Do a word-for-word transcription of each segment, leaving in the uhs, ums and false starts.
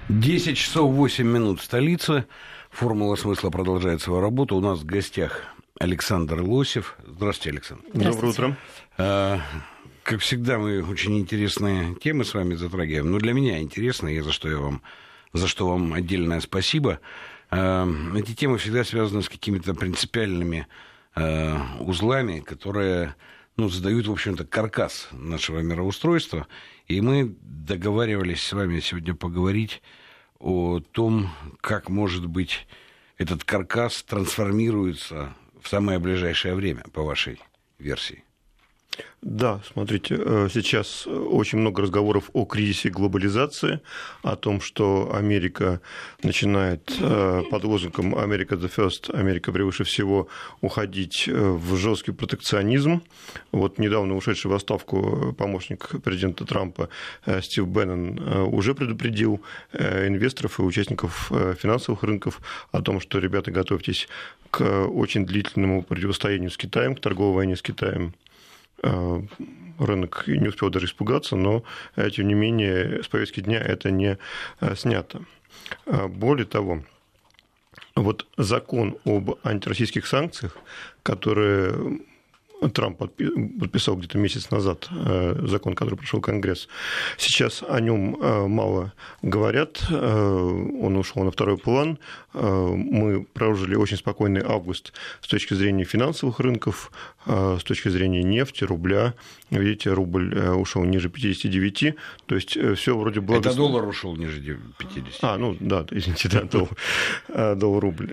десять часов восемь минут в столице. Формула смысла продолжает свою работу. У нас в гостях Александр Лосев. Здравствуйте, Александр. Доброе утро. А, как всегда, мы очень интересные темы с вами затрагиваем. Но для меня интересные, и за что я вам, за что вам отдельное спасибо. А, эти темы всегда связаны с какими-то принципиальными а, узлами, которые, ну, задают, в общем-то, каркас нашего мироустройства. И мы договаривались с вами сегодня поговорить о том, как, может быть, этот каркас трансформируется в самое ближайшее время, по вашей версии. Да, смотрите, сейчас очень много разговоров о кризисе глобализации, о том, что Америка начинает под лозунгом «America the first», «Америка превыше всего», уходить в жесткий протекционизм. Вот недавно ушедший в отставку помощник президента Трампа Стив Беннон уже предупредил инвесторов и участников финансовых рынков о том, что, ребята, готовьтесь к очень длительному противостоянию с Китаем, к торговой войне с Китаем. Рынок не успел даже испугаться, но, тем не менее, с повестки дня это не снято. Более того, вот закон об антироссийских санкциях, который Трамп подписал где-то месяц назад, закон, который прошел Конгресс, сейчас о нем мало говорят, он ушел на второй план. Мы прожили очень спокойный август с точки зрения финансовых рынков, с точки зрения нефти, рубля. Видите, рубль ушел ниже пятьдесят девять, то есть все вроде благо... Это доллар ушел ниже пятьдесят. А, ну да, извините, да, доллар, доллар-рубль.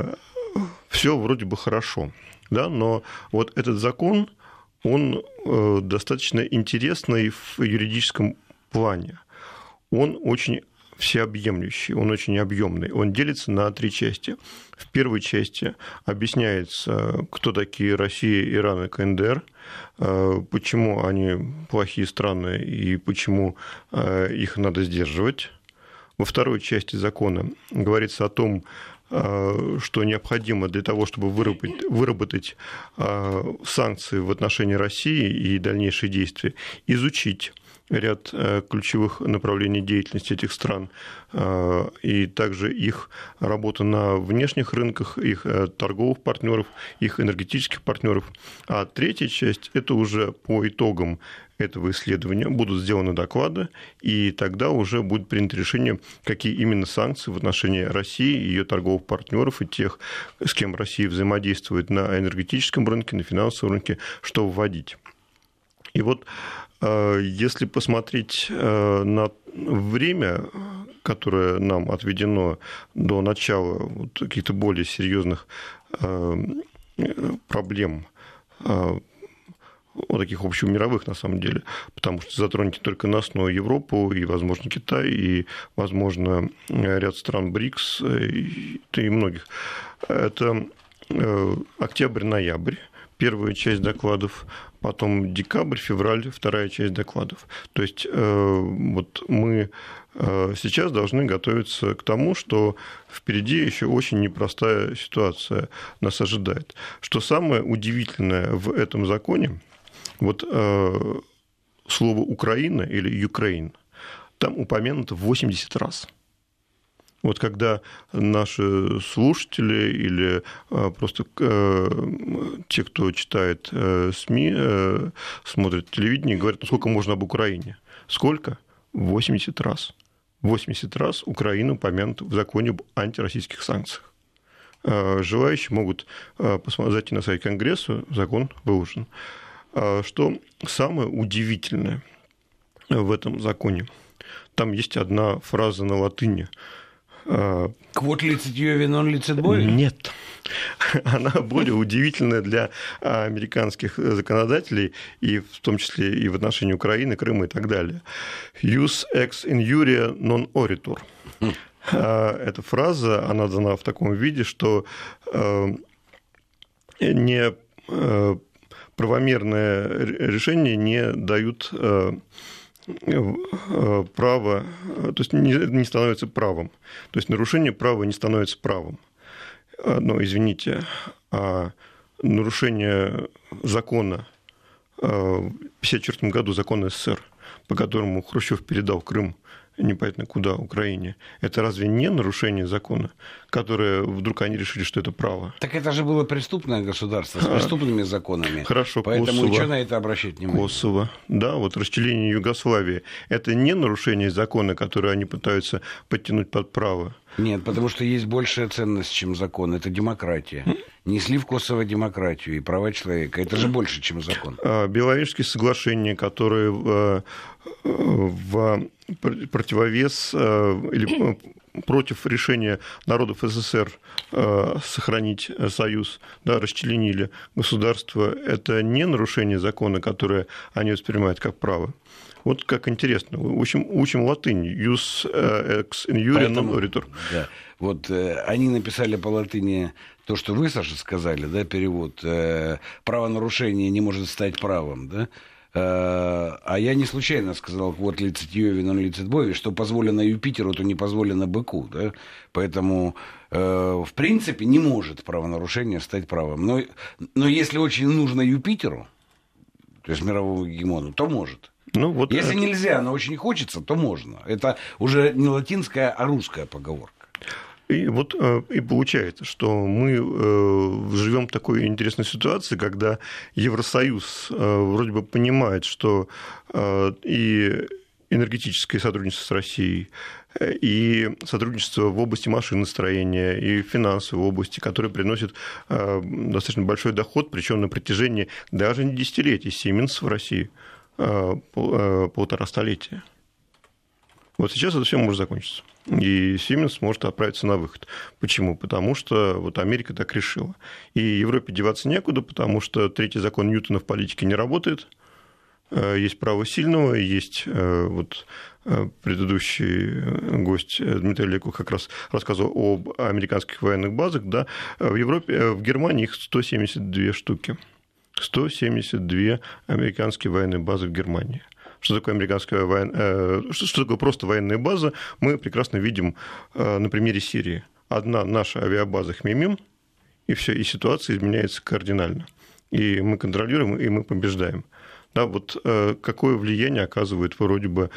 Все вроде бы хорошо. Да, но вот этот закон, он достаточно интересный в юридическом плане. Он очень всеобъемлющий, он очень объемный. Он делится на три части. В первой части объясняется, кто такие Россия, Иран и КНДР, почему они плохие страны и почему их надо сдерживать. Во второй части закона говорится о том, что необходимо для того, чтобы выработать, выработать санкции в отношении России и дальнейшие действия, изучить ряд ключевых направлений деятельности этих стран и также их работу на внешних рынках, их торговых партнеров, их энергетических партнеров. А третья часть – это уже по итогам этого исследования будут сделаны доклады, и тогда уже будет принято решение, какие именно санкции в отношении России, ее торговых партнеров и тех, с кем Россия взаимодействует на энергетическом рынке, на финансовом рынке, что вводить. И вот если посмотреть на время, которое нам отведено до начала каких-то более серьезных проблем, вот таких общемировых, на самом деле, потому что затронет не только нас, но и Европу, и, возможно, Китай, и, возможно, ряд стран БРИКС, и, и многих. Это октябрь-ноябрь, первая часть докладов, потом декабрь, февраль, вторая часть докладов. То есть вот мы сейчас должны готовиться к тому, что впереди еще очень непростая ситуация нас ожидает. Что самое удивительное в этом законе, вот э, слово «Украина» или «Юкрейн» там упомянуто восемьдесят раз. Вот когда наши слушатели или э, просто э, те, кто читает э, СМИ, э, смотрят телевидение, говорят, ну сколько можно об Украине? Сколько? восемьдесят раз. восемьдесят раз Украина упомянута в законе об антироссийских санкциях. Э, желающие могут э, посмотреть, зайти на сайт Конгресса, закон выложен. Что самое удивительное в этом законе? Там есть одна фраза на латыни. «Quod licet Iuve non licet bovi»? Нет. Она более удивительная для американских законодателей, и в том числе и в отношении Украины, Крыма и так далее. «Jus ex injuria non oritur». Эта фраза, она дана в таком виде, что не... правомерные решения не дают права, то есть не становится правом. То есть нарушение права не становится правом. Но, извините, а нарушение закона в тысяча девятьсот пятьдесят четвёртом году, закона СССР, по которому Хрущев передал Крым непонятно куда, Украине, это разве не нарушение закона, которое вдруг они решили, что это право? Так это же было преступное государство с преступными законами. Хорошо, поэтому Косово, ничего на это обращать внимание. Косово, да, вот расчленение Югославии, это не нарушение закона, которое они пытаются подтянуть под право? Нет, потому что есть большая ценность, чем закон. Это демократия. Несли в Косово демократию и права человека. Это же больше, чем закон. Беловежские соглашения, которые в, в противовес или против решения народов СССР сохранить союз, да, расчленили государство, это не нарушение закона, которое они воспринимают как право. Вот как интересно. В общем, учим латынь. Jus ex injuria non oritur. Да. Вот э, они написали по латыни то, что вы, Саша, сказали, да, перевод. Э, правонарушение не может стать правом, да? Э, а я не случайно сказал, вот лицет Йови, но лицет Бови, что позволено Юпитеру, то не позволено быку, да? Поэтому, э, в принципе, не может правонарушение стать правом. Но, но если очень нужно Юпитеру, то есть мировому гегемону, то может. Ну, вот Если это... нельзя, но очень хочется, то можно. Это уже не латинская, а русская поговорка. И вот и получается, что мы живем в такой интересной ситуации, когда Евросоюз вроде бы понимает, что и энергетическое сотрудничество с Россией, и сотрудничество в области машиностроения, и финансовой области, которое приносит достаточно большой доход, причем на протяжении даже не десятилетий. Siemens в России полтора столетия. Вот сейчас это все может закончиться. И Siemens может отправиться на выход. Почему? Потому что вот Америка так решила. И Европе деваться некуда, потому что третий закон Ньютона в политике не работает. Есть право сильного, есть вот предыдущий гость Дмитрий Леков как раз рассказывал об американских военных базах. Да? В Европе, в Германии их сто семьдесят две штуки. сто семьдесят две американские военные базы в Германии. Что такое американская военная, что такое просто военная база, мы прекрасно видим на примере Сирии. Одна наша авиабаза Хмеймим, и все, и ситуация изменяется кардинально. И мы контролируем, и мы побеждаем. Да, вот какое влияние оказывает вроде бы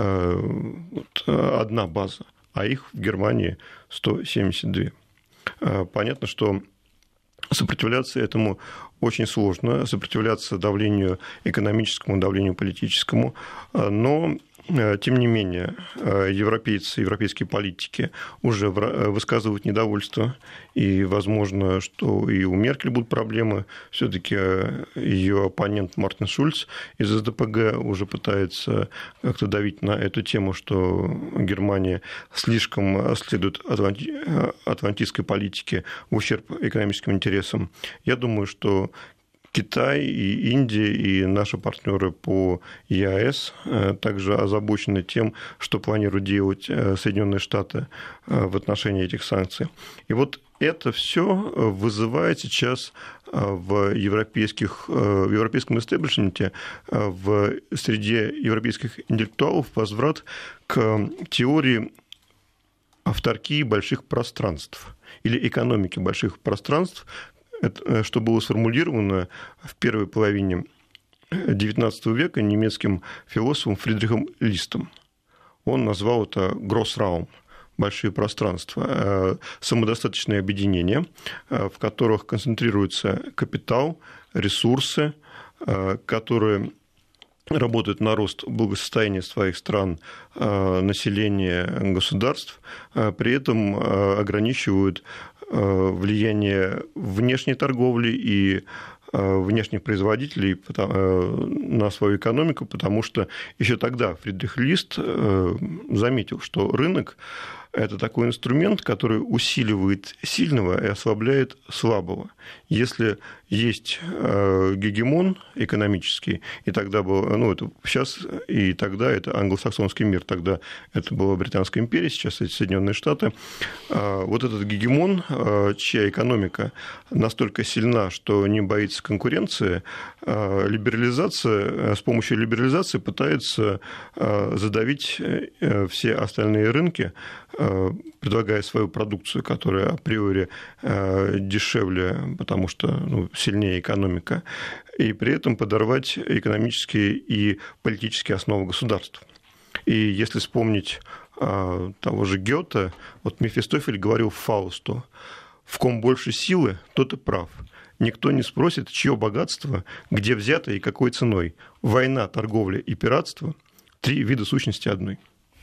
вот, одна база, а их в Германии сто семьдесят две. Понятно, что сопротивляться этому очень сложно, сопротивляться давлению экономическому, давлению политическому, но, тем не менее, европейцы, европейские политики уже высказывают недовольство, и, возможно, что и у Меркель будут проблемы. Все-таки ее оппонент Мартин Шульц из эс дэ пэ гэ уже пытается как-то давить на эту тему, что Германия слишком следует атлантистской политике в ущерб экономическим интересам. Я думаю, что Китай и Индия, и наши партнеры по е а эс также озабочены тем, что планируют делать Соединенные Штаты в отношении этих санкций. И вот это все вызывает сейчас в, европейских, в европейском истеблишменте, в среде европейских интеллектуалов возврат к теории авторкии больших пространств или экономики больших пространств, что было сформулировано в первой половине девятнадцатого века немецким философом Фридрихом Листом. Он назвал это «Grossraum» – большие пространства, самодостаточные объединения, в которых концентрируется капитал, ресурсы, которые работают на рост благосостояния своих стран, населения, государств, при этом ограничивают влияние внешней торговли и внешних производителей на свою экономику, потому что еще тогда Фридрих Лист заметил, что рынок – это такой инструмент, который усиливает сильного и ослабляет слабого. Если есть гегемон экономический, и тогда был, ну, это сейчас и тогда это англосаксонский мир, тогда это была Британская империя, сейчас это Соединенные Штаты. Вот этот гегемон, чья экономика настолько сильна, что не боится конкуренции, либерализация, с помощью либерализации пытается задавить все остальные рынки, предлагая свою продукцию, которая априори дешевле, потому что ну, сильнее экономика, и при этом подорвать экономические и политические основы государств. И если вспомнить того же Гёте, вот Мефистофель говорил Фаусту: «В ком больше силы, тот и прав. Никто не спросит, чье богатство, где взято и какой ценой. Война, торговля и пиратство – три вида сущности одной».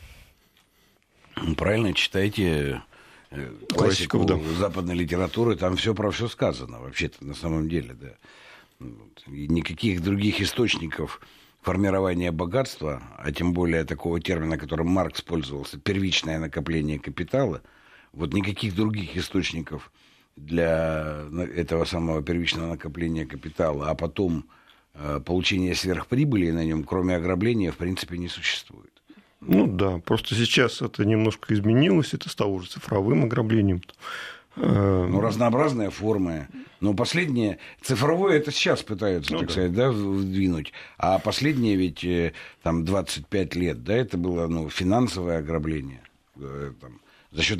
Правильно читайте классику да. западной литературы, там все про все сказано, вообще-то, на самом деле, да. И никаких других источников формирования богатства, а тем более такого термина, которым Маркс пользовался, первичное накопление капитала, вот никаких других источников для этого самого первичного накопления капитала, а потом э, получения сверхприбыли на нем, кроме ограбления, в принципе, не существует. Ну да, просто сейчас это немножко изменилось, это стало уже цифровым ограблением. Ну, разнообразные формы. Но последнее, цифровое это сейчас пытаются, ну, так да. сказать, да, вдвинуть. А последнее ведь там двадцать пять лет, да, это было ну, финансовое ограбление. Там, за счет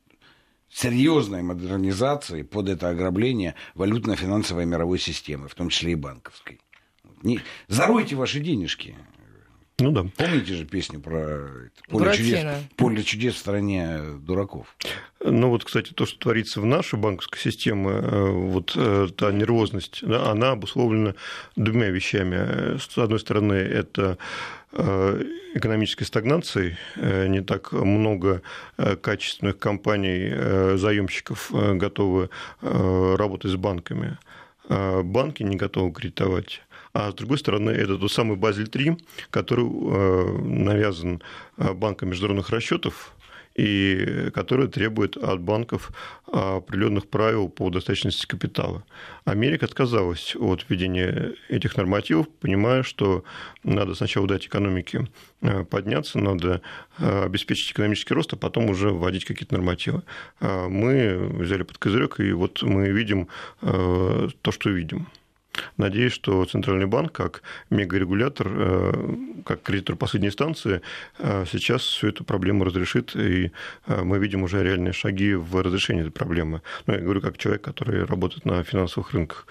серьезной модернизации под это ограбление валютно-финансовой мировой системы, в том числе и банковской. Не... Заройте ваши денежки. Ну да. Помните же песню про поле чудес, поле чудес в стране дураков? Ну вот, кстати, то, что творится в нашей банковской системе, вот та нервозность, да, она обусловлена двумя вещами. С одной стороны, это экономической стагнацией, не так много качественных компаний, заемщиков готовы работать с банками. Банки не готовы кредитовать. А с другой стороны, это тот самый Базель-три, который навязан банком международных расчетов и который требует от банков определенных правил по достаточности капитала. Америка отказалась от введения этих нормативов, понимая, что надо сначала дать экономике подняться, надо обеспечить экономический рост, а потом уже вводить какие-то нормативы. Мы взяли под козырек, и вот мы видим то, что видим. Надеюсь, что Центральный банк, как мегарегулятор, как кредитор последней инстанции, сейчас всю эту проблему разрешит, и мы видим уже реальные шаги в разрешении этой проблемы. Ну, я говорю как человек, который работает на финансовых рынках.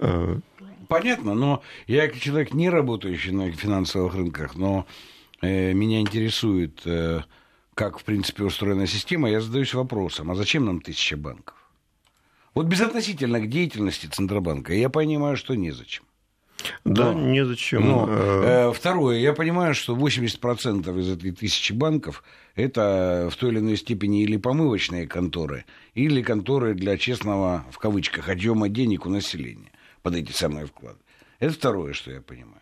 Понятно, но я как человек, не работающий на финансовых рынках, но меня интересует, как, в принципе, устроена система, я задаюсь вопросом, а зачем нам тысяча банков? Вот безотносительно к деятельности Центробанка, я понимаю, что незачем. Да, но, незачем. Но, э, второе, я понимаю, что восемьдесят процентов из этой тысячи банков это в той или иной степени или помывочные конторы, или конторы для честного, в кавычках, отъема денег у населения под эти самые вклады. Это второе, что я понимаю.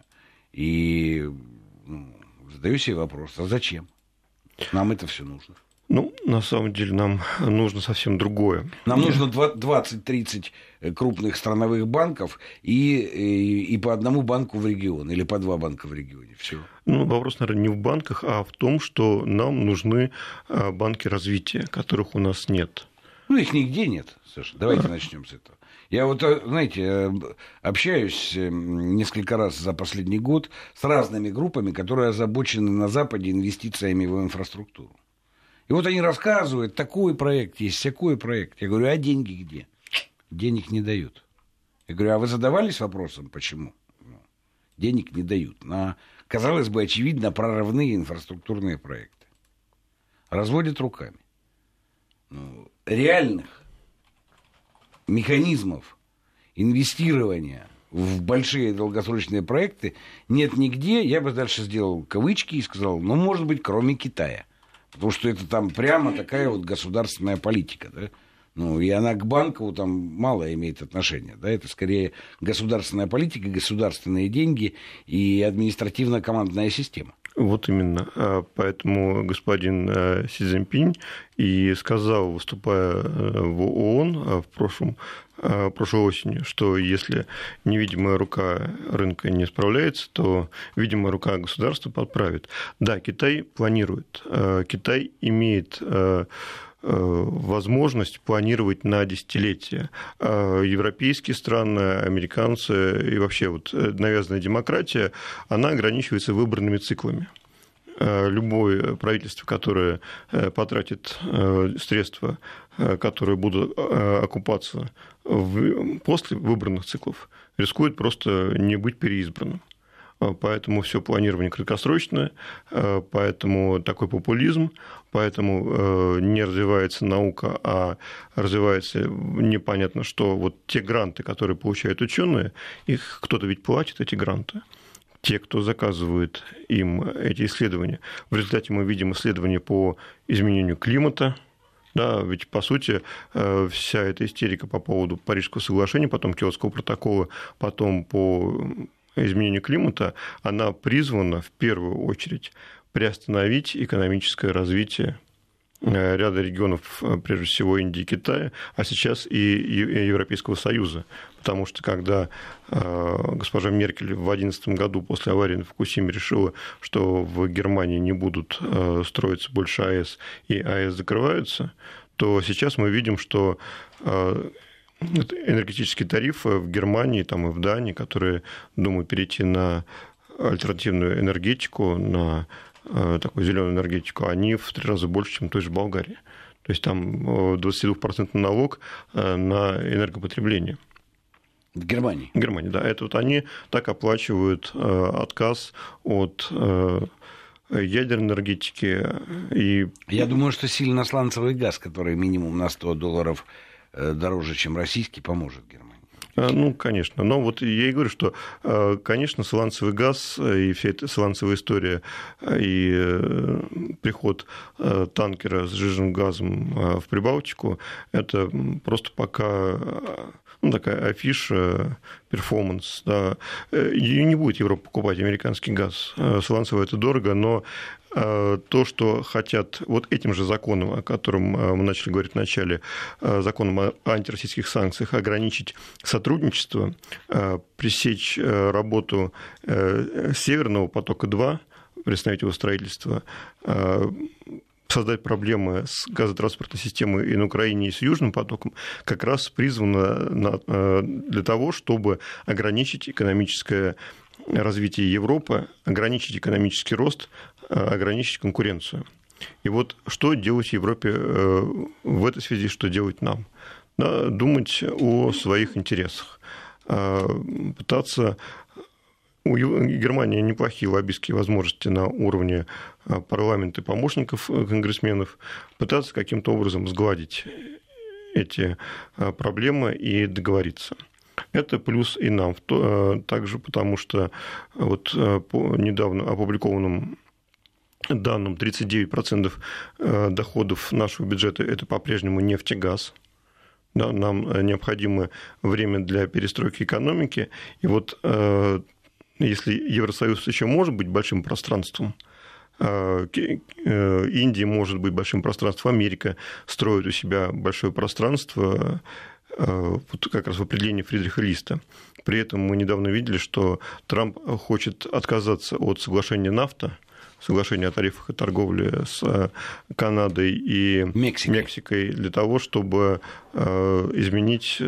И ну, задаю себе вопрос, а зачем? Нам это все нужно. Ну, на самом деле, нам нужно совсем другое. Нам нужно двадцать-тридцать крупных страновых банков и, и, и по одному банку в регион, или по два банка в регионе. Все. Ну, вопрос, наверное, не в банках, а в том, что нам нужны банки развития, которых у нас нет. Ну, их нигде нет, Саша. Давайте а. начнем с этого. Я вот, знаете, общаюсь несколько раз за последний год с разными группами, которые озабочены на Западе инвестициями в инфраструктуру. И вот они рассказывают, такой проект есть, всякой проект. Я говорю, а деньги где? Денег не дают. Я говорю, а вы задавались вопросом, почему? Денег не дают на, казалось бы, очевидно, прорывные инфраструктурные проекты. Разводят руками. Ну, реальных механизмов инвестирования в большие долгосрочные проекты нет нигде. Я бы дальше сделал кавычки и сказал, ну, может быть, кроме Китая. Потому что это там прямо такая вот государственная политика, да? Ну, и она к банку там мало имеет отношения, да? Это скорее государственная политика, государственные деньги и административно-командная система. Вот именно. Поэтому господин Си Цзиньпинь и сказал, выступая в ООН в прошлом, прошлой осенью, что если невидимая рука рынка не справляется, то видимая рука государства подправит. Да, Китай планирует. Китай имеет возможность планировать на десятилетия. Европейские страны, американцы и вообще вот навязанная демократия, она ограничивается выбранными циклами. Любое правительство, которое потратит средства, которые будут окупаться после выбранных циклов, рискует просто не быть переизбранным. Поэтому все планирование краткосрочное, поэтому такой популизм, поэтому не развивается наука, а развивается непонятно что. Вот те гранты, которые получают ученые, их кто-то ведь платит, эти гранты. Те, кто заказывает им эти исследования. В результате мы видим исследования по изменению климата. Да, ведь, по сути, вся эта истерика по поводу Парижского соглашения, потом Киотского протокола, потом по изменению климата, она призвана в первую очередь приостановить экономическое развитие ряда регионов, прежде всего Индии и Китая, а сейчас и Европейского Союза. Потому что когда госпожа Меркель в две тысячи одиннадцатом году после аварии на Фукусиме решила, что в Германии не будут строиться больше АЭС и АЭС закрываются, то сейчас мы видим, что энергетические тарифы в Германии там, и в Дании, которые думают перейти на альтернативную энергетику, на такую зеленую энергетику, они в три раза больше, чем в той же Болгарии. То есть там двадцатидвухпроцентный налог на энергопотребление. В Германии? В Германии, да. Это вот они так оплачивают отказ от ядерной энергетики. И... Я думаю, что сильно сланцевый газ, который минимум на сто долларов дороже, чем российский, поможет Германии. Ну, конечно. Но вот я и говорю, что, конечно, сланцевый газ и вся эта сланцевая история и приход танкера с сжиженным газом в Прибалтику – это просто пока ну, такая афиша, перформанс. Да. И не будет Европа покупать американский газ. Сланцевый – это дорого, но то, что хотят вот этим же законом, о котором мы начали говорить в начале, законом о антироссийских санкциях, ограничить сотрудничество, пресечь работу Северного потока-два, приостановить его строительство, создать проблемы с газотранспортной системой и на Украине, и с Южным потоком, как раз призвано для того, чтобы ограничить экономическое развитие Европы, ограничить экономический рост, ограничить конкуренцию. И вот что делать Европе в этой связи, что делать нам? Да, думать о своих интересах, пытаться... У Германии неплохие лоббистские возможности на уровне парламента и помощников конгрессменов, пытаться каким-то образом сгладить эти проблемы и договориться. Это плюс и нам, также потому что вот по недавно опубликованным данным тридцать девять процентов доходов нашего бюджета – это по-прежнему нефть и газ. Да, нам необходимо время для перестройки экономики. И вот если Евросоюз еще может быть большим пространством, Индия может быть большим пространством, Америка строит у себя большое пространство, вот как раз в определении Фридриха Листа. При этом мы недавно видели, что Трамп хочет отказаться от соглашения нафта, соглашения о тарифах и торговле с Канадой и Мексикой, Мексикой для того, чтобы изменить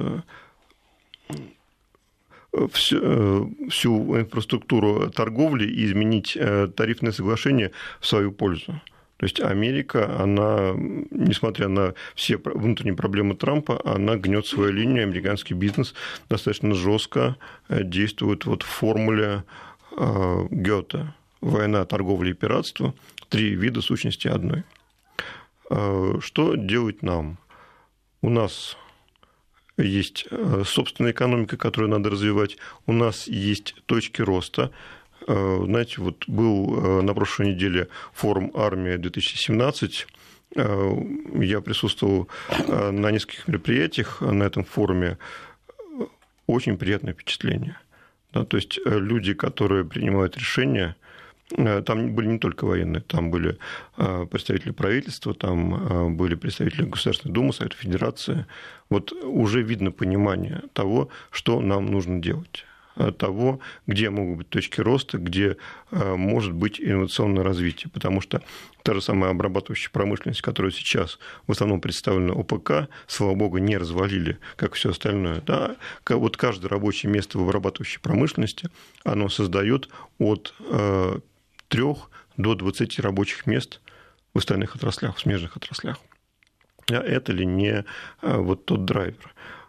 всю, всю инфраструктуру торговли и изменить тарифное соглашение в свою пользу. То есть Америка, она, несмотря на все внутренние проблемы Трампа, она гнет свою линию, американский бизнес достаточно жестко действует вот в формуле Гёте: война, торговля и пиратство, три вида сущности одной. Что делать нам? У нас есть собственная экономика, которую надо развивать, у нас есть точки роста. Знаете, вот был на прошлой неделе форум «Армия-две тысячи семнадцать». Я присутствовал на нескольких мероприятиях на этом форуме. Очень приятное впечатление. Да, то есть люди, которые принимают решения, там были не только военные, там были представители правительства, там были представители Государственной Думы, Совета Федерации. Вот уже видно понимание того, что нам нужно делать, того, где могут быть точки роста, где может быть инновационное развитие. Потому что та же самая обрабатывающая промышленность, которая сейчас в основном представлена ОПК, слава богу, не развалили, как все остальное. Да? Вот каждое рабочее место в обрабатывающей промышленности, оно создает от трёх до двадцати рабочих мест в остальных отраслях, в смежных отраслях. Это ли не вот тот драйвер?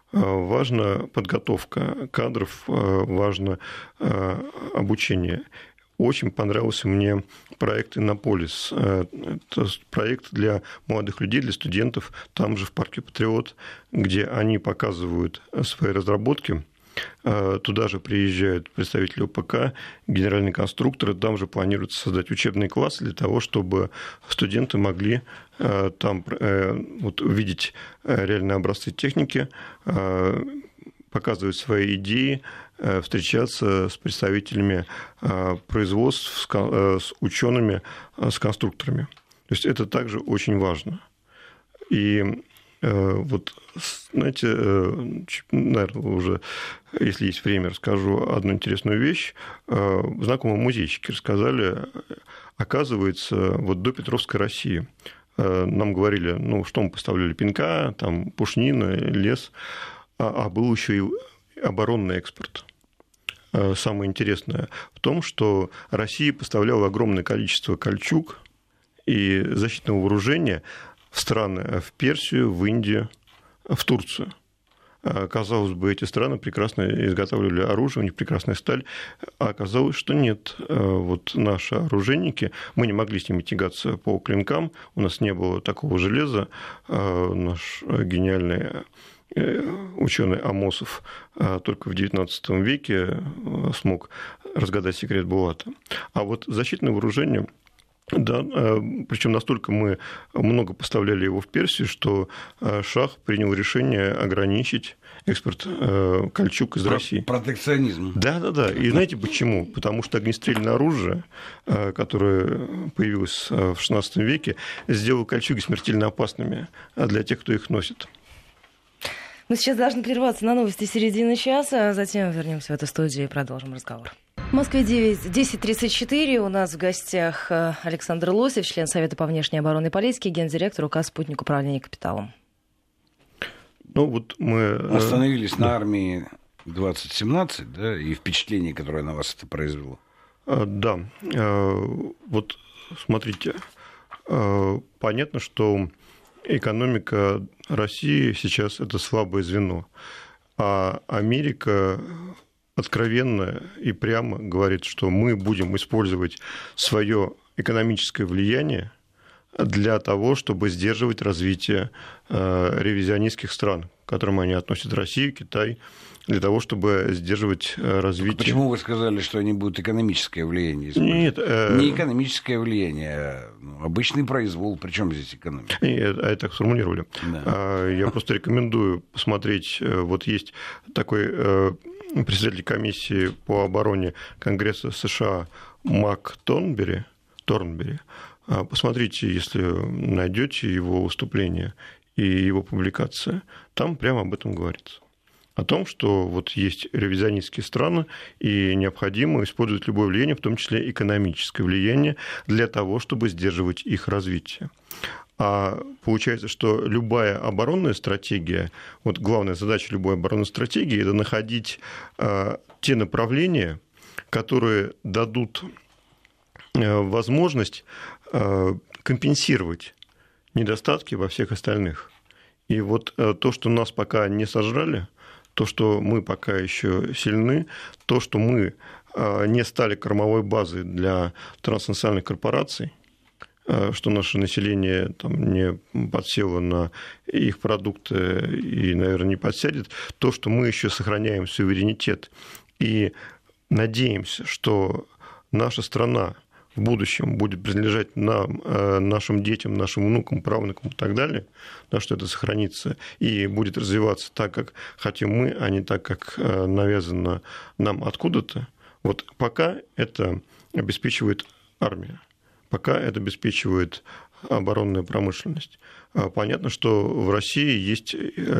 важна подготовка кадров, важно обучение. Очень понравился мне проект «Иннополис». Это проект для молодых людей, для студентов, там же в парке «Патриот», где они показывают свои разработки. Туда же приезжают представители ОПК, генеральные конструкторы, там же планируется создать учебный класс для того, чтобы студенты могли там вот, увидеть реальные образцы техники, показывать свои идеи, встречаться с представителями производств, с учеными, с конструкторами. То есть это также очень важно. И вот, знаете, наверное, уже, если есть время, расскажу одну интересную вещь. Знакомые музейщики рассказали, оказывается, вот до Петровской России нам говорили, ну, что мы поставляли, пенька, там, пушнина, лес, а был еще и оборонный экспорт. Самое интересное в том, что Россия поставляла огромное количество кольчуг и защитного вооружения в страны, в Персию, в Индию, в Турцию. Казалось бы, эти страны прекрасно изготавливали оружие, у них прекрасная сталь, а оказалось, что нет. Вот наши оружейники, мы не могли с ними тягаться по клинкам, у нас не было такого железа, наш гениальный ученый Амосов только в девятнадцатом веке смог разгадать секрет Булата. А вот защитное вооружение, да, причем настолько мы много поставляли его в Персию, что шах принял решение ограничить экспорт кольчуг из Про- России. Протекционизм. Да, да, да. И знаете почему? Потому что огнестрельное оружие, которое появилось в шестнадцатом веке, сделало кольчуги смертельно опасными для тех, кто их носит. Мы сейчас должны прерваться на новости середины часа, а затем вернемся в эту студию и продолжим разговор. В Москве десять тридцать четыре. У нас в гостях Александр Лосев, член Совета по внешней оборонной политике, гендиректор УК «Спутник управления капиталом». Ну, вот мы... Остановились да. на армии двадцать семнадцать, да, и впечатление, которое на вас это произвело. Да. Вот смотрите, понятно, что экономика России сейчас это слабое звено, а Америка откровенно и прямо говорит, что мы будем использовать свое экономическое влияние для того, чтобы сдерживать развитие ревизионистских стран, к которым они относят Россию, Китай, для того, чтобы сдерживать развитие. Так почему вы сказали, что они будут экономическое влияние использовать? Нет, э... Не экономическое влияние, а ну, обычный произвол. Причем здесь экономика? Нет, а это так сформулировали. Да. Я просто рекомендую посмотреть. Вот есть такой председатель комиссии по обороне Конгресса США Мак Торнбери. Торнбери. Посмотрите, если найдете его выступление и его публикация, там прямо об этом говорится. О том, что вот есть ревизионистские страны, и необходимо использовать любое влияние, в том числе экономическое влияние, для того, чтобы сдерживать их развитие. А получается, что любая оборонная стратегия, вот главная задача любой оборонной стратегии – это находить э, те направления, которые дадут э, возможность э, компенсировать недостатки во всех остальных. И вот э, то, что нас пока не сожрали, то, что мы пока еще сильны, то, что мы не стали кормовой базой для транснациональных корпораций, что наше население там, не подсело на их продукты и, наверное, не подсядет, то, что мы еще сохраняем суверенитет и надеемся, что наша страна в будущем будет принадлежать нам, нашим детям, нашим внукам, правнукам и так далее, да, что это сохранится и будет развиваться так, как хотим мы, а не так, как навязано нам откуда-то. Вот пока это обеспечивает армия, пока это обеспечивает оборонная промышленность. Понятно, что в России есть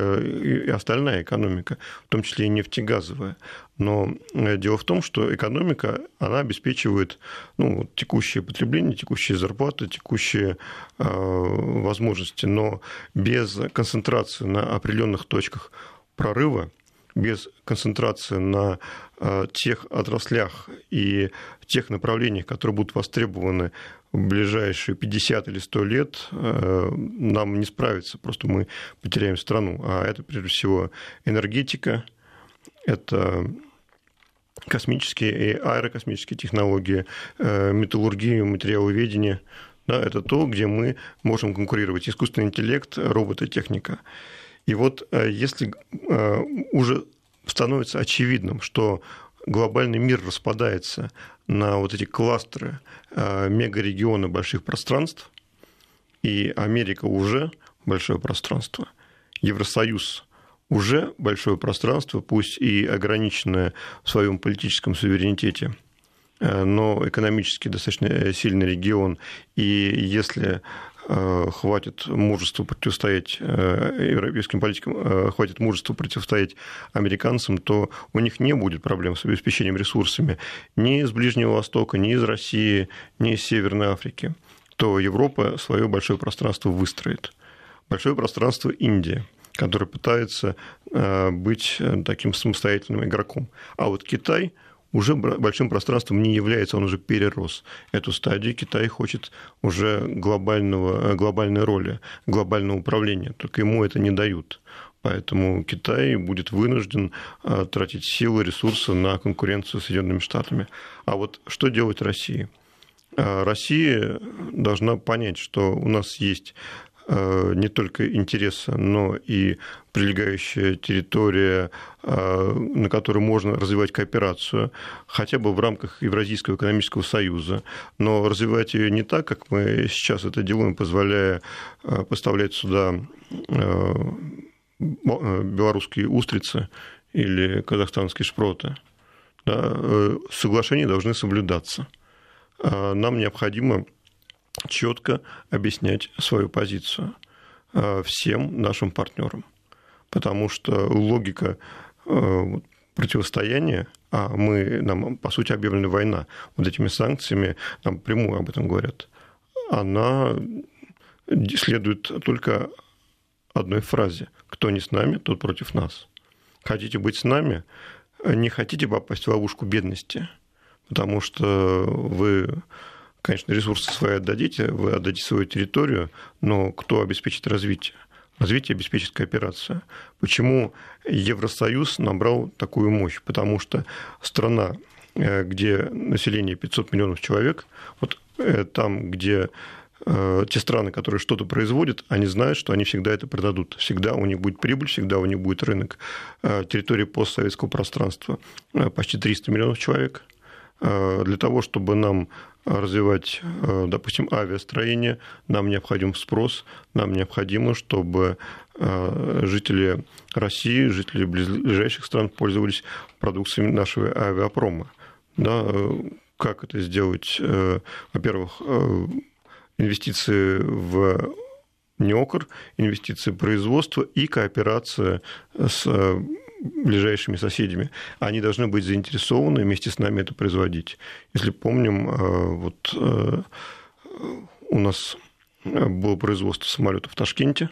и остальная экономика, в том числе и нефтегазовая. Но дело в том, что экономика, она обеспечивает ну, текущее потребление, текущие зарплаты, текущие возможности. Но без концентрации на определенных точках прорыва без концентрации на тех отраслях и тех направлениях, которые будут востребованы в ближайшие пятьдесят или сто лет, нам не справиться, просто мы потеряем страну. А это, прежде всего, энергетика, это космические и аэрокосмические технологии, металлургия, материаловедение. Да, это то, где мы можем конкурировать. Искусственный интеллект, робототехника. И вот если уже становится очевидным, что глобальный мир распадается на вот эти кластеры, мегарегионы больших пространств, и Америка уже большое пространство, Евросоюз уже большое пространство, пусть и ограниченное в своем политическом суверенитете, но экономически достаточно сильный регион, и если хватит мужества противостоять европейским политикам, хватит мужества противостоять американцам, то у них не будет проблем с обеспечением ресурсами ни из Ближнего Востока, ни из России, ни из Северной Африки, то Европа свое большое пространство выстроит. Большое пространство Индия, который пытается быть таким самостоятельным игроком. А вот Китай уже большим пространством не является, он уже перерос эту стадию. Китай хочет уже глобального, глобальной роли, глобального управления, только ему это не дают. Поэтому Китай будет вынужден тратить силы, ресурсы на конкуренцию с Соединенными Штатами. А вот что делать России? Россия должна понять, что у нас есть не только интересы, но и прилегающая территория, на которой можно развивать кооперацию, хотя бы в рамках Евразийского экономического союза, но развивать ее не так, как мы сейчас это делаем, позволяя поставлять сюда белорусские устрицы или казахстанские шпроты. Да, соглашения должны соблюдаться. Нам необходимо четко объяснять свою позицию всем нашим партнерам, потому что логика противостояния, а мы, нам, по сути, объявлена война вот этими санкциями, нам прямую об этом говорят, она следует только одной фразе: кто не с нами, тот против нас. Хотите быть с нами, не хотите попасть в ловушку бедности, потому что вы, конечно, ресурсы свои отдадите, вы отдадите свою территорию, но кто обеспечит развитие? Развитие обеспечит кооперация. Почему Евросоюз набрал такую мощь? Потому что страна, где население пятьсот миллионов человек, вот там, где те страны, которые что-то производят, они знают, что они всегда это продадут. Всегда у них будет прибыль, всегда у них будет рынок. Территория постсоветского пространства почти триста миллионов человек. Для того, чтобы нам развивать, допустим, авиастроение, нам необходим спрос, нам необходимо, чтобы жители России, жители ближайших стран пользовались продукциями нашего авиапрома. Да, как это сделать? Во-первых, инвестиции в НЕОКР, инвестиции в производство и кооперация с ближайшими соседями. Они должны быть заинтересованы вместе с нами это производить. Если помним, вот у нас было производство самолетов в Ташкенте,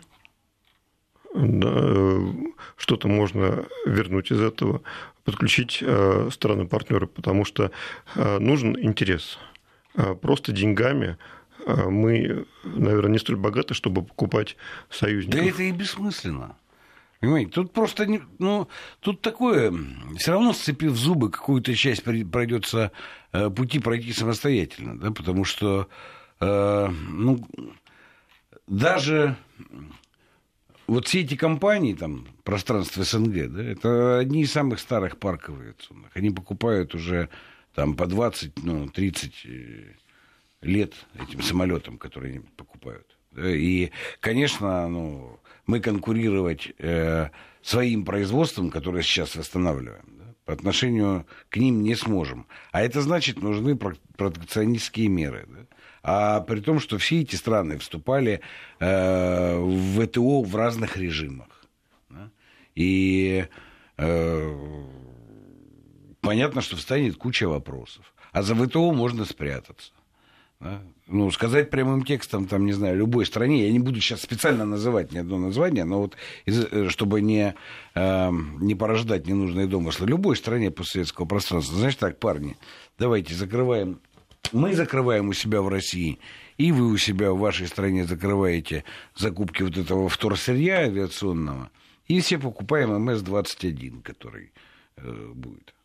да, что-то можно вернуть из этого, подключить страны-партнеры, потому что нужен интерес. Просто деньгами мы, наверное, не столь богаты, чтобы покупать союзников. Да это и бессмысленно. Понимаете, тут просто, ну, тут такое, все равно, сцепив зубы, какую-то часть придется пути пройти самостоятельно, да, потому что, э, ну, даже вот все эти компании, там, пространство СНГ, да, это одни из самых старых парков авиационных. Они покупают уже там по двадцать, ну, тридцать лет этим самолетам, которые они покупают. Да, и, конечно, ну, мы конкурировать э, своим производством, которое сейчас восстанавливаем, да, по отношению к ним не сможем. А это значит, нужны протекционистские меры. Да? А при том, что все эти страны вступали э, в ВТО в разных режимах. Да? И э, понятно, что встанет куча вопросов. А за ВТО можно спрятаться. Да? Ну, сказать прямым текстом, там, не знаю, любой стране, я не буду сейчас специально называть ни одно название, но вот, чтобы не, э, не порождать ненужные домыслы, любой стране постсоветского пространства, значит так, парни, давайте закрываем, мы закрываем у себя в России, и вы у себя в вашей стране закрываете закупки вот этого вторсырья авиационного, и все покупаем эм эс двадцать один, который э, будет.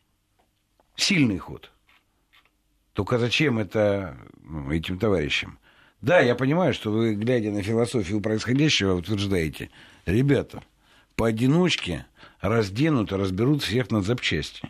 Сильный ход. Только зачем это ну, этим товарищам? Да, я понимаю, что вы, глядя на философию происходящего, утверждаете, ребята, поодиночке разденут и разберут всех на запчасти.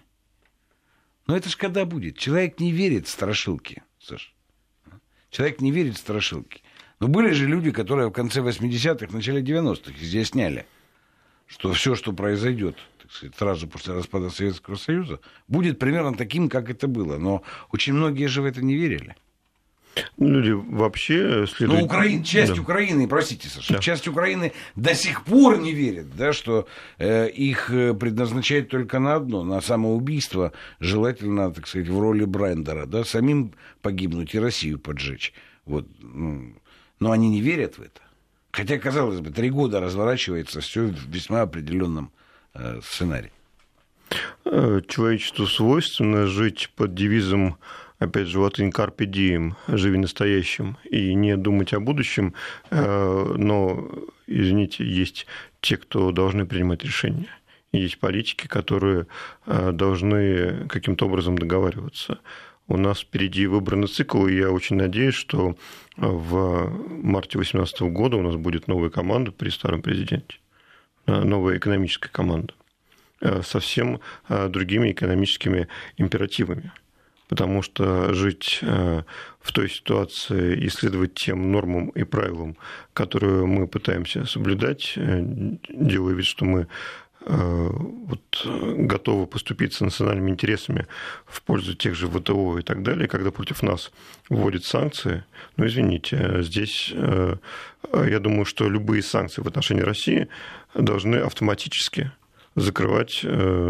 Но это ж когда будет? Человек не верит в страшилки, Саш. Человек не верит в страшилки. Но были же люди, которые в конце восьмидесятых, в начале девяностых изъясняли, что все, что произойдет, так сказать, сразу после распада Советского Союза, будет примерно таким, как это было. Но очень многие же в это не верили. Люди вообще следуют... Ну, Украина, часть да. Украины, простите, Саша, да. часть Украины до сих пор не верит, да, что э, их предназначают только на одно, на самоубийство, желательно, так сказать, в роли Брендера, да, самим погибнуть и Россию поджечь. Вот. Но они не верят в это. Хотя, казалось бы, три года разворачивается все в весьма определенном э, сценарии. Человечеству свойственно жить под девизом, опять же, латынь «carpe diem», «живи настоящим», и не думать о будущем, но, извините, есть те, кто должны принимать решения. Есть политики, которые должны каким-то образом договариваться. У нас впереди выборный цикл, и я очень надеюсь, что в марте две тысячи восемнадцатого года у нас будет новая команда при старом президенте, новая экономическая команда, совсем другими экономическими императивами. Потому что жить в той ситуации и следовать тем нормам и правилам, которые мы пытаемся соблюдать, делая вид, что мы вот, готовы поступиться национальными интересами в пользу тех же вэ тэ о и так далее, когда против нас вводят санкции, ну, извините, здесь я думаю, что любые санкции в отношении России должны автоматически закрывать,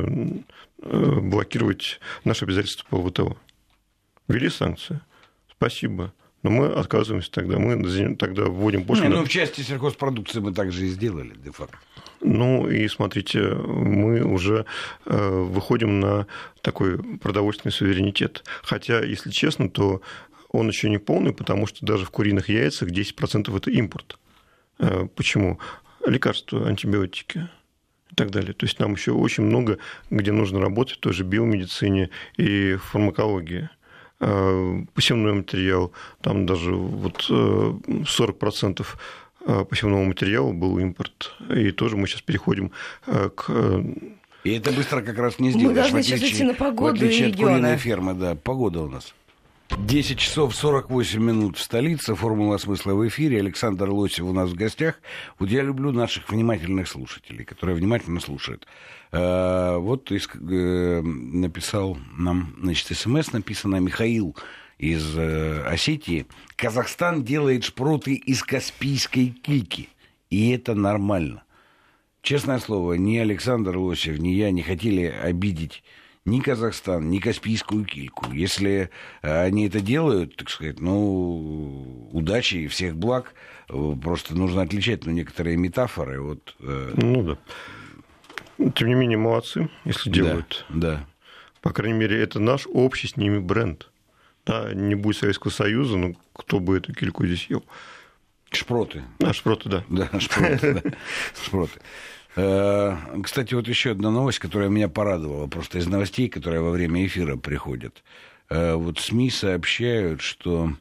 блокировать наши обязательства по вэ тэ о. Ввели санкции, спасибо, но мы отказываемся тогда, мы тогда вводим пошлину. Ну, в части сельхозпродукции мы также и сделали, де-факто. Ну, и смотрите, мы уже выходим на такой продовольственный суверенитет. Хотя, если честно, то он еще не полный, потому что даже в куриных яйцах десять процентов это импорт. Почему? Лекарства, антибиотики и так далее. То есть нам еще очень много, где нужно работать, в той же биомедицине и фармакологии. Посевной материал, там даже вот сорок процентов посевного материала был импорт. И тоже мы сейчас переходим к... И это быстро как раз не сделаешь. Мы должны сейчас идти на погоду в отличие и от куриной регионы. фермы, да, погода у нас. десять часов сорок восемь минут в столице. Формула смысла в эфире. Александр Лосев у нас в гостях. Вот я люблю наших внимательных слушателей, которые внимательно слушают. Вот написал нам, значит, смс написано Михаил из Осетии. Казахстан делает шпроты из каспийской кильки. И это нормально. Честное слово, ни Александр Лосев, ни я не хотели обидеть ни Казахстан, ни каспийскую кильку. Если они это делают, так сказать, ну, удачи и всех благ. Просто нужно отличать, ну, некоторые метафоры. Вот, ну да. Тем не менее, молодцы, если делают. Да, да. По крайней мере, это наш общий с ними бренд. Да, не будет Советского Союза, но кто бы эту кильку здесь ел? Шпроты. А, шпроты, да. Да, шпроты, да. Шпроты. Кстати, вот еще одна новость, которая меня порадовала, просто из новостей, которые во время эфира приходят. Вот СМИ сообщают, что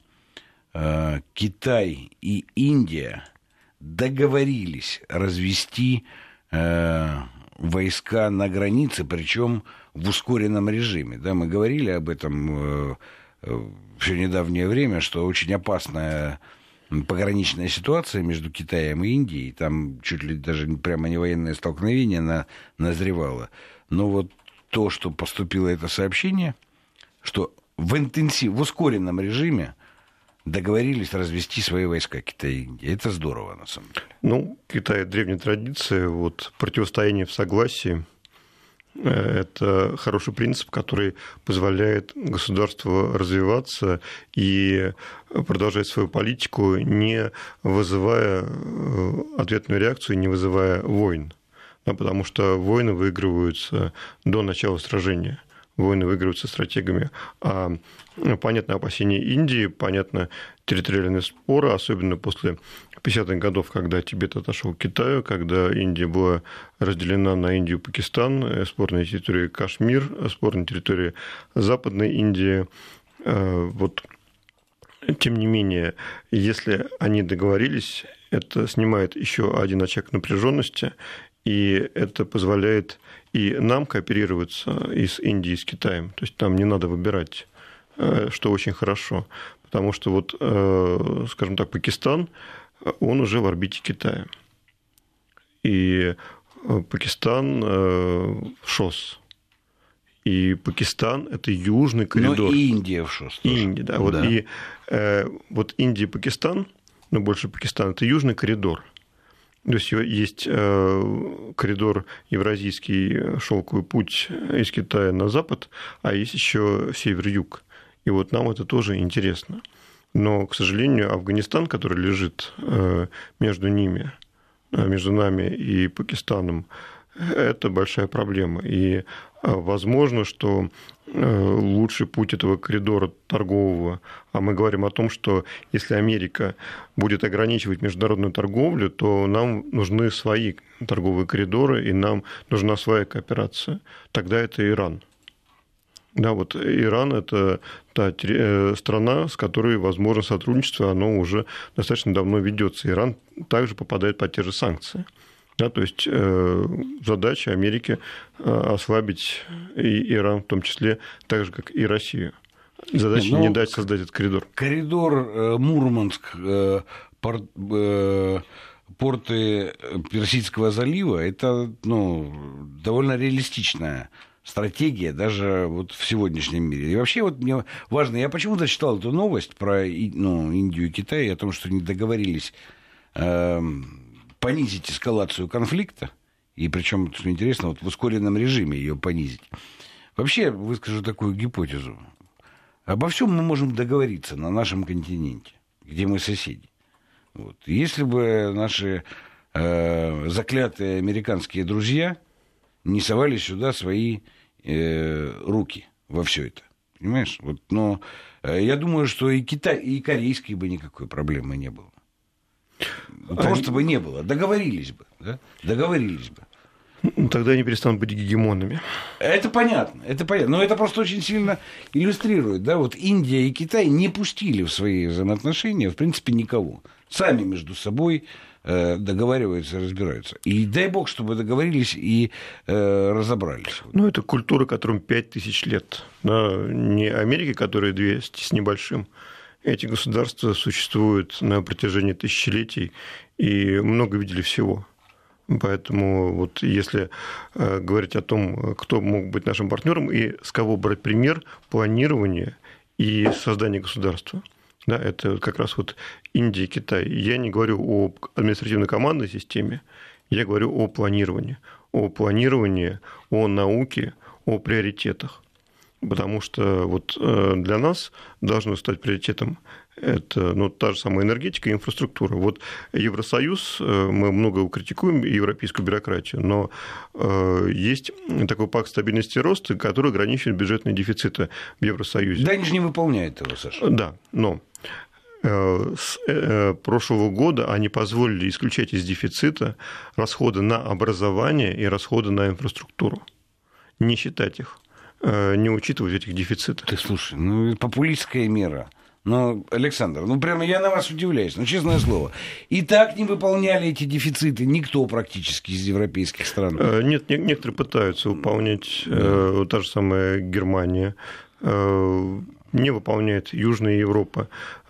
Китай и Индия договорились развести войска на границе, причем в ускоренном режиме. Да, мы говорили об этом все недавнее время, что очень опасная пограничная ситуация между Китаем и Индией. Там чуть ли даже прямо не военное столкновение на, назревало. Но вот то, что поступило это сообщение, что в интенсив, в ускоренном режиме договорились развести свои войска Китая и Индия. Это здорово, на самом деле. Ну, Китай — древняя традиция, вот противостояние в согласии, Это хороший принцип, который позволяет государству развиваться и продолжать свою политику, не вызывая ответную реакцию, не вызывая войн. Да, потому что войны выигрываются до начала сражения. Войны выигрываются стратегами. А понятно опасения Индии, понятно территориальные споры, особенно после пятидесятых годов, когда Тибет отошел к Китаю, когда Индия была разделена на Индию и Пакистан, спор на территории Кашмир, спор на территории Западной Индии. Вот. Тем не менее, если они договорились, это снимает еще один очаг напряженности, и это позволяет и нам кооперироваться и с Индией, и с Китаем. То есть там не надо выбирать, что очень хорошо. Потому что, вот, скажем так, Пакистан, он уже в орбите Китая. И Пакистан ШОС. И Пакистан – это южный коридор. Но и Индия в ШОС тоже. И Индия, да. Вот, да. И вот Индия и Пакистан, но больше Пакистан – это южный коридор. То есть есть коридор евразийский шелковый путь из Китая на запад, а есть еще север-юг. И вот нам это тоже интересно. Но, к сожалению, Афганистан, который лежит между ними, между нами и Пакистаном, это большая проблема. И возможно, что лучший путь этого коридора торгового, а мы говорим о том, что если Америка будет ограничивать международную торговлю, то нам нужны свои торговые коридоры, и нам нужна своя кооперация. Тогда это Иран. Да, вот Иран – это та страна, с которой возможно сотрудничество, оно уже достаточно давно ведется. Иран также попадает под те же санкции. Да, то есть задача Америки ослабить и Иран в том числе, так же, как и Россию. Задача не дать создать этот коридор. Коридор Мурманск, порт, порты Персидского залива – это ну, довольно реалистичная стратегия даже вот в сегодняшнем мире. И вообще вот мне важно, я почему-то читал эту новость про ну, Индию и Китай, о том, что не договорились э, понизить эскалацию конфликта, и причем, что интересно, вот в ускоренном режиме ее понизить. Вообще, выскажу такую гипотезу. Обо всем мы можем договориться на нашем континенте, где мы соседи. Вот. Если бы наши э, заклятые американские друзья не совали сюда свои э, руки во все это. Понимаешь? Вот, но э, я думаю, что и Китай, и корейской бы никакой проблемы не было. Просто а... бы не было. Договорились бы. Да? Договорились бы. Тогда они перестанут быть гегемонами. Это понятно, это понятно. Но это просто очень сильно иллюстрирует. Да? Вот Индия и Китай не пустили в свои взаимоотношения, в принципе, никого. Сами между собой договариваются, разбираются. И дай бог, чтобы договорились и э, разобрались. Ну, это культура, которым пять тысяч лет. Да, не Америки, которая двести с небольшим. Эти государства существуют на протяжении тысячелетий и много видели всего. Поэтому вот если э, говорить о том, кто мог быть нашим партнером и с кого брать пример планирования и создания государства. Да, это как раз вот Индия и Китай. Я не говорю о административно-командной системе, я говорю о планировании. О планировании, о науке, о приоритетах. Потому что вот для нас должно стать приоритетом это, ну, та же самая энергетика и инфраструктура. Вот Евросоюз, мы много критикуем европейскую бюрократию, но есть такой пакт стабильности и роста, который ограничивает бюджетные дефициты в Евросоюзе. Да, они же не выполняют его, Саша. Да, но с прошлого года они позволили исключать из дефицита расходы на образование и расходы на инфраструктуру. Не считать их, не учитывать этих дефицитов. Ты слушай, ну популистская мера. Ну, Александр, ну прямо я на вас удивляюсь, ну честное слово. И так не выполняли эти дефициты никто практически из европейских стран. Нет, некоторые пытаются выполнять, да. Та же самая Германия, не выполняет Южная Европа.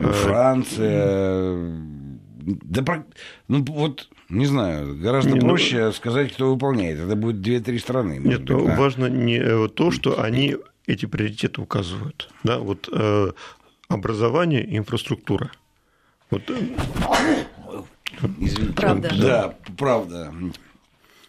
Франция. Да, ну вот, не знаю, гораздо не, проще ну... сказать, кто выполняет. Это будет две-три страны. Нет, быть, да? Важно не то, что они эти приоритеты указывают. Да, вот образование и инфраструктура. Вот. Извините. Правда. Да, правда.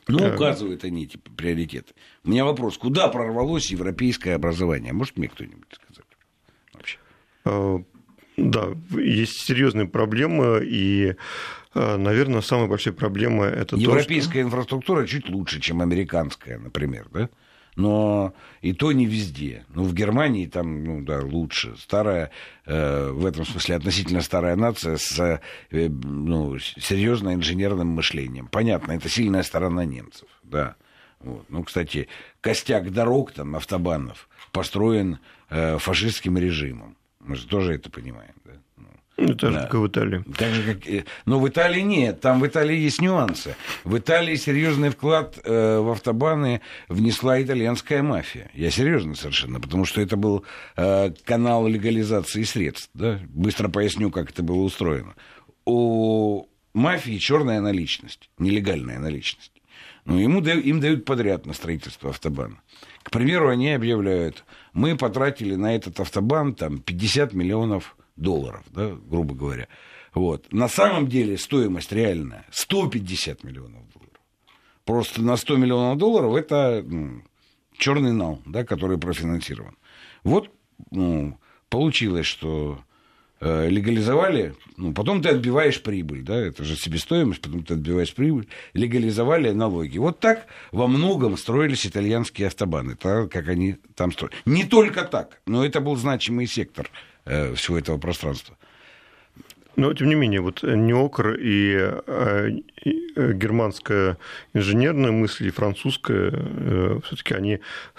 Ну, указывают они эти приоритеты. У меня вопрос, куда прорвалось европейское образование? Может мне кто-нибудь сказать вообще? Да, есть серьезные проблемы, и, наверное, самая большая проблема это европейская то, что... инфраструктура чуть лучше, чем американская, например, да? Но и то не везде. Ну, в Германии там, ну, да, лучше. Старая, э, в этом смысле относительно старая нация с э, ну, серьезным инженерным мышлением. Понятно, это сильная сторона немцев, да. Вот. Ну, кстати, костяк дорог, там, автобанов построен э, фашистским режимом. Мы же тоже это понимаем, да. Ну, так же, да. как и в Италии. Так же, как... Но в Италии нет. Там в Италии есть нюансы. В Италии серьезный вклад э, в автобаны внесла итальянская мафия. Я серьезно совершенно, потому что это был э, канал легализации средств. Да? Быстро поясню, как это было устроено. У мафии черная наличность, нелегальная наличность. Ну, ему, им дают подряд на строительство автобана. К примеру, они объявляют, мы потратили на этот автобан там, пятьдесят миллионов долларов, да, грубо говоря. Вот. На самом деле стоимость реальная сто пятьдесят миллионов долларов. Просто на сто миллионов долларов это ну, черный нал, да, который профинансирован. Вот ну, получилось, что э, легализовали, ну, потом ты отбиваешь прибыль, да, это же себестоимость, потом ты отбиваешь прибыль, легализовали налоги. Вот так во многом строились итальянские автобаны, так, как они там строили. Не только так, но это был значимый сектор всего этого пространства. Но, тем не менее, вот НИОКР и, и германская инженерная мысль, и французская, все-таки они,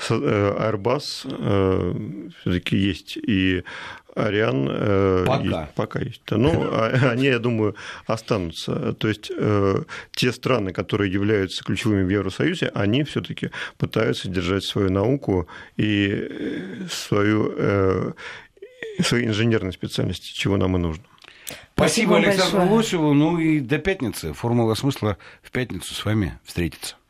Airbus все-таки есть, и Ариан пока. Есть, пока есть. Но они, я думаю, останутся. То есть те страны, которые являются ключевыми в Евросоюзе, они все-таки пытаются держать свою науку и свою своей инженерной специальности, чего нам и нужно. Спасибо, Спасибо Александру Лосеву. Ну и до пятницы. Формула смысла в пятницу с вами встретится.